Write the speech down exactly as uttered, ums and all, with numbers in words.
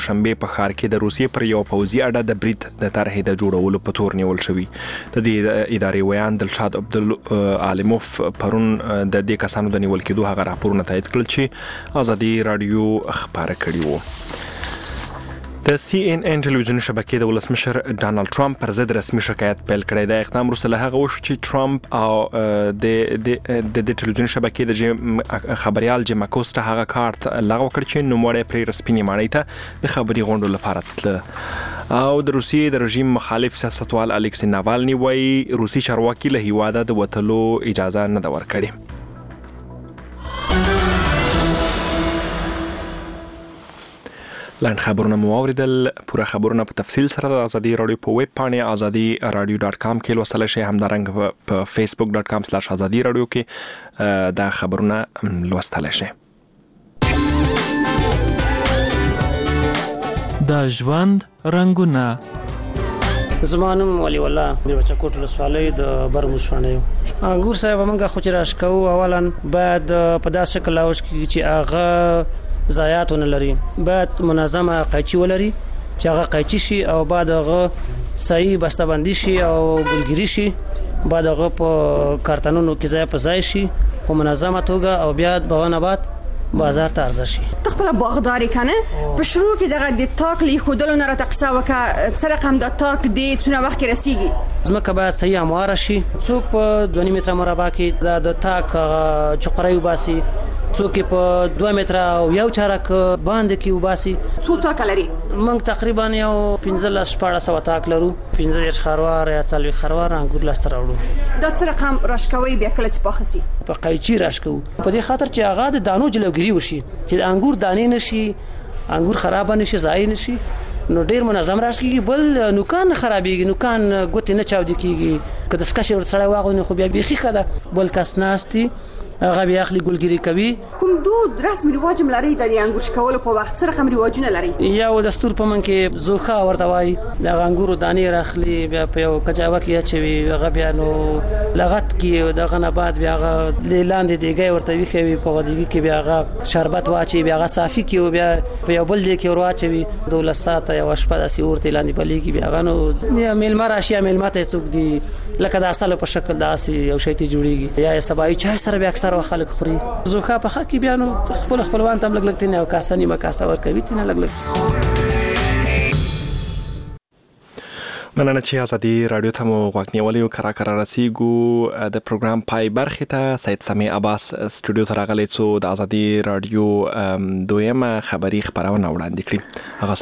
شنبه په ښار کې د روسیې پر یو پوځي اډه د برید د طرحې د جوړولو په تور نیول شوی. د دې ادارې ویان دلشاد عبدالعالموف پرون د دې کسانو د نیول کېدو هغه راپورونه تایید کړل چې ازادي رادیو خبره کړې وو. د سی ان ان ټلویزیون شبکې د ولسمشر ډانلډ ټرمپ پر ضد رسمي شکایت پیل کړی دی. اقدام وروسته له هغه وشو چې ټرمپ او د د د ټلویزیون شبکې د خبريال جیم اکوسټا هغه کارت لغوه کړ چې نوموړی پرې رسمي ماڼۍ ته د خبري غونډو لپاره تله. او د روسیې د رژیم مخالف سیاستوال الکسی ناوالني وایي روسي چارواکي له هیواده د وتلو اجازه نه ده ورکړې. لاند خبرونه مو اوریدل. پوره خبرونه په تفصیل سره د ازادي رادیو په ویب پاڼې ازادي رادیو ډاټ کام کې لوستلی شئ. همدارنګه په فیسبوک ډاټ کام سلاش ازادي رادیو کې دا خبرونه لوستلی شئ. د ژوند رنګونه. زما نوم ولی الله د بچکوټ ولسوالۍ د برموشونه یو. انګور صاحب موږ خو چې راشکو اولا باید په داسې شکل اوس کې چې هغه ضایعات ونه لري، باید منظمه قیچي ولري چې هغه قیچي شي او بعد هغه صحیح بسته‌بندي شي او ګلګیری شي، بعد هغه په کارتنونو کې ځای په ځای شي په منظمه توګه او بیا به بعد بازار ته عرضه شي. تخپل باغداري کنه په شروع کې دغه د تاک لی خودلو نه راټقسا وکا سره قم د تاک دی څونه وخت کې رسیږي. ځمکه باید صحیح امواره شي. څوک په دوه متره مربع کې د تاک چقري وباسي، څوک په دوه متره او یو چارک باندې کې وباسي. څو تاک لري؟ موږ تقریبا یو پنځه شپږ سوه تاک لرو، پنځه دیرش خروار یا څلوېښت خروار انګور لاسته راوړو. دا څه رقم راشکوي بیا کله چې پاخه سي؟ په قیچي راشکو په دې خاطر چې هغه د دانو جلوګیری وشي چې د انګور دانې نشي، انګور خراب نشي، ضایع نشي. نو ډیر منظم راشکیږي، بل نوکان خرابېږي، نوکان ګوتې نه چاودي کیږي. که د سکشي ور سره واغلو خو بیا بیخي خده بل کس ناستي هغه بیا اخلي ګلګیری کوي. کوم دود رسمي رواج ملري د انګور شکولو په وخت سره کوم رواجونه لري؟ یو دستور په من کې زوخه ورته وای د انګورو دانې راخلي بیا په یو کجاوه کې اچوي، هغه بیا نو لغت کې د غنه بعد بیا هغه لاندې دیګي ورته ویخوي، په دیګي کې بیا هغه شربت واچي، بیا هغه صافي کې بیا په یو بل دی کې ورواچوي. دولت ساته یو شپه داسې ورته لاندې بلې کې بیا هغه نو میلمه راشي، میلمه ته څوک دی لکه د اصل په شکل داسې یو شی ته جوړیږي یا سبای چای سره بیا اکثر خلک خوري. زوخه په خکې بیا نو خپل خپلوان تم لګ لګ تنه او کاسنی مکاسه ور کوي تنه لګ لګ. مننه چې ازادي رادیو ته مو غوږ نیولي او کرا کرا رسیږو. د پروګرام پای برخې ته سید سمی عباس سټوډیو ته راغلی څو د ازادي رادیو دویمه خبري خبرونه وړاندې کړي. هغه